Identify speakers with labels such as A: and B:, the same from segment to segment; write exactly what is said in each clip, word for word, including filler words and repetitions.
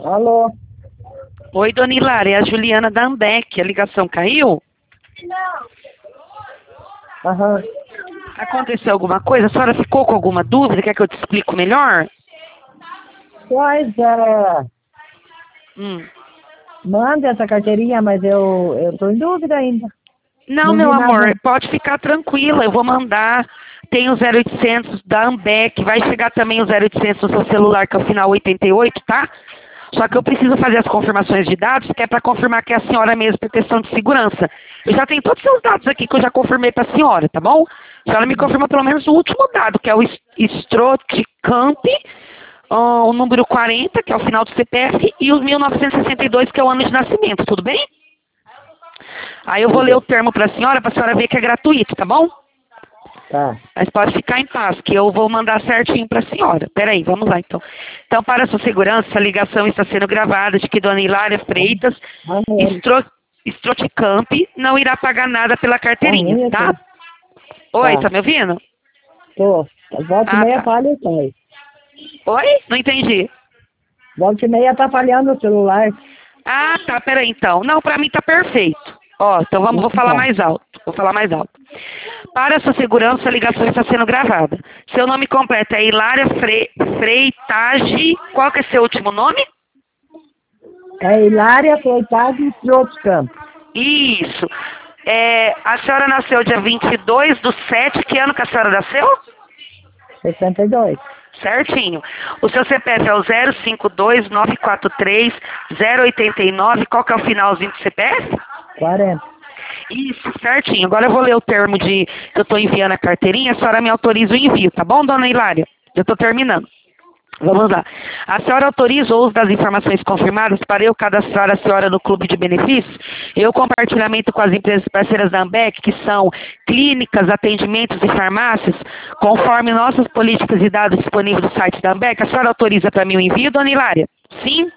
A: Alô?
B: Oi, dona Hilária, é a Juliana da Ambec. A ligação caiu?
A: Aham.
B: Aconteceu alguma coisa? A senhora ficou com alguma dúvida? Quer que eu te explique melhor?
A: Pois é.
B: Hum.
A: Manda essa carteirinha, mas eu, eu tô em dúvida ainda.
B: Não,
A: Não
B: meu
A: vi
B: amor,
A: nada.
B: pode ficar tranquila, eu vou mandar. Tem o zero oitocentos da Ambec, vai chegar também o zero oitocentos no seu celular, que é o final oitenta e oito, tá? Só que eu preciso fazer as confirmações de dados, que é para confirmar que é a senhora mesmo, por questão de segurança. Eu já tenho todos os seus dados aqui que eu já confirmei para a senhora, tá bom? A senhora me confirma pelo menos o último dado, que é o Stroticamp, o número quarenta, que é o final do C P F, e o mil novecentos e sessenta e dois, que é o ano de nascimento, tudo bem? Aí eu vou ler o termo para a senhora, para a senhora ver que é gratuito, tá bom?
A: Tá.
B: Mas pode ficar em paz, que eu vou mandar certinho para a senhora. Peraí, vamos lá então. Então, para a sua segurança, a ligação está sendo gravada de que dona Hilária Freitas,
A: Amém.
B: Estro, Stroticamp, não irá pagar nada pela carteirinha,
A: Amém,
B: tá?
A: tá.
B: Oi,
A: Tá.
B: tá me ouvindo?
A: Tô. Volta e
B: Ah,
A: meia
B: tá.
A: falha e sai.
B: Oi? Não entendi.
A: Volta e meia tá falhando o celular.
B: Ah, tá, peraí então. Não, pra mim tá perfeito. Ó, então vamos, vou falar
A: Tá.
B: mais alto. Vou falar mais alto. Para a sua segurança, a ligação está sendo gravada. Seu nome completo é Hilária Fre Freitage. Qual que é seu último nome?
A: É Hilária Freitas e outros campos.
B: Isso. É, a senhora nasceu dia vinte e dois do sete. Que ano que a senhora nasceu?
A: sessenta e dois.
B: Certinho. O seu C P F é o zero cinco dois nove quatro três zero oito nove. Qual que é o finalzinho do C P F?
A: quarenta.
B: Isso, certinho. Agora eu vou ler o termo de que eu estou enviando a carteirinha. A senhora me autoriza o envio, tá bom, dona Hilária? Eu estou terminando. Vamos lá. A senhora autoriza o uso das informações confirmadas para eu cadastrar a senhora no clube de benefícios? Eu compartilhamento com as empresas parceiras da Ambec, que são clínicas, atendimentos e farmácias, conforme nossas políticas e dados disponíveis no site da Ambec. A senhora autoriza para mim o envio, dona Hilária? Sim?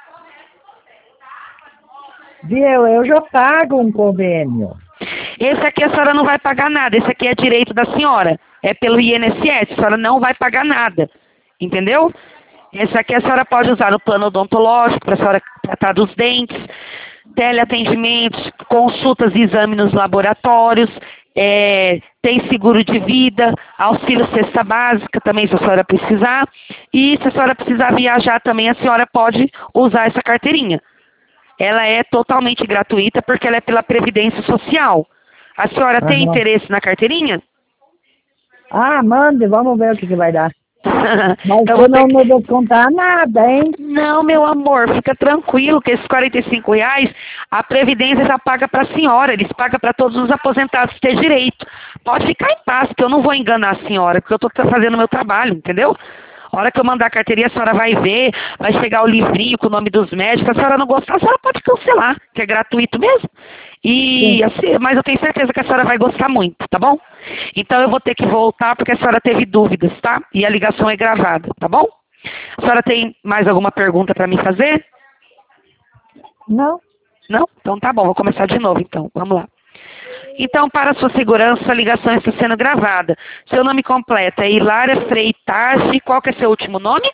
A: Viu? Eu já pago um convênio.
B: Esse aqui a senhora não vai pagar nada. Esse aqui é direito da senhora. É pelo I N S S. A senhora não vai pagar nada. Entendeu? Esse aqui a senhora pode usar no plano odontológico, para a senhora tratar dos dentes, teleatendimentos, consultas e exames nos laboratórios, é, tem seguro de vida, auxílio cesta básica também, se a senhora precisar. E se a senhora precisar viajar também, a senhora pode usar essa carteirinha. Ela é totalmente gratuita porque ela é pela Previdência Social. A senhora tem
A: Aham.
B: interesse na carteirinha?
A: Ah, mande, vamos ver o que, que vai dar. Mas
B: Então,
A: você
B: vou ter
A: não
B: que...
A: me descontar nada, hein?
B: Não, meu amor, fica tranquilo que esses quarenta e cinco reais, a Previdência já paga para a senhora, eles pagam para todos os aposentados que têm direito. Pode ficar em paz, que eu não vou enganar a senhora, porque eu estou fazendo o meu trabalho, entendeu? A hora que eu mandar a carteirinha, a senhora vai ver, vai chegar o livrinho com o nome dos médicos, se a senhora não gostar, a senhora pode cancelar, que é gratuito mesmo. E,
A: Sim.
B: assim, mas eu tenho certeza que a senhora vai gostar muito, tá bom? Então eu vou ter que voltar porque a senhora teve dúvidas, tá? E a ligação é gravada, tá bom? A senhora tem mais alguma pergunta para me fazer?
A: Não?
B: Não? Então tá bom, vou começar de novo então. Vamos lá. Então, para a sua segurança, a ligação está sendo gravada. Seu nome completo é Hilária Freitage. Qual que é seu último nome?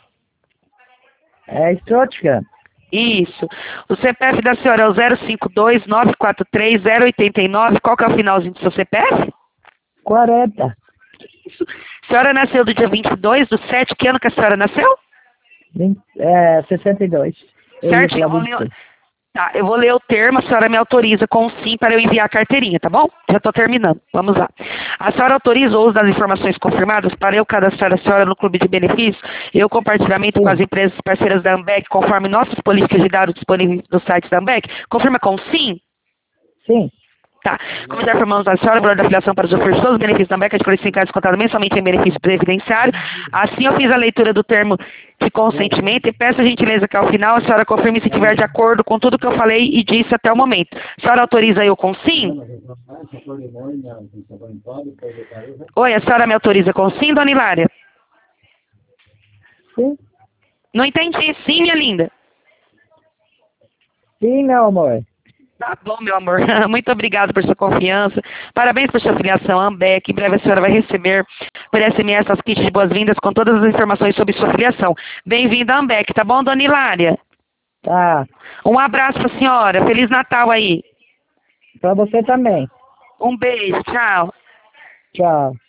A: É Strotica.
B: Isso. O C P F da senhora é o zero cinco dois nove quatro três zero oito nove. Qual que é o finalzinho do seu C P F?
A: quarenta.
B: A senhora nasceu do dia vinte e dois do sete. Que ano que a senhora nasceu?
A: vinte, é, sessenta e dois. Eu ia
B: Certinho. Eu
A: falar
B: vou ler,
A: vinte e seis.
B: tá, eu vou ler o termo, a senhora me autoriza com sim para eu enviar a carteirinha, tá bom? Já estou terminando. Vamos lá. A senhora autoriza o uso das informações confirmadas para eu cadastrar a senhora no clube de benefícios e o compartilhamento com as
A: Sim.
B: empresas parceiras da Ambec, conforme nossas políticas de dados disponíveis no site da Ambec? Confirma com sim?
A: Sim.
B: Tá. Como já informamos a senhora, o valor da afiliação para os ofertas todos os benefícios da Ambec é de quarenta e cinco reais descontado mensalmente em benefício previdenciário. Assim eu fiz a leitura do termo de consentimento e peço a gentileza que ao final a senhora confirme se estiver de acordo com tudo que eu falei e disse até o momento. A senhora autoriza eu com sim? Oi, a senhora me autoriza com sim, dona Hilária?
A: Sim.
B: Não entendi. Sim, minha linda.
A: Sim, meu amor.
B: Tá bom, meu amor. Muito obrigada por sua confiança. Parabéns por sua filiação à Ambec. Em breve a senhora vai receber por S M S as kits de boas-vindas com todas as informações sobre sua filiação. Bem-vinda à Ambec, tá bom, dona Hilária?
A: Tá.
B: Um abraço pra senhora. Feliz Natal aí.
A: Pra você também.
B: Um beijo. Tchau.
A: Tchau.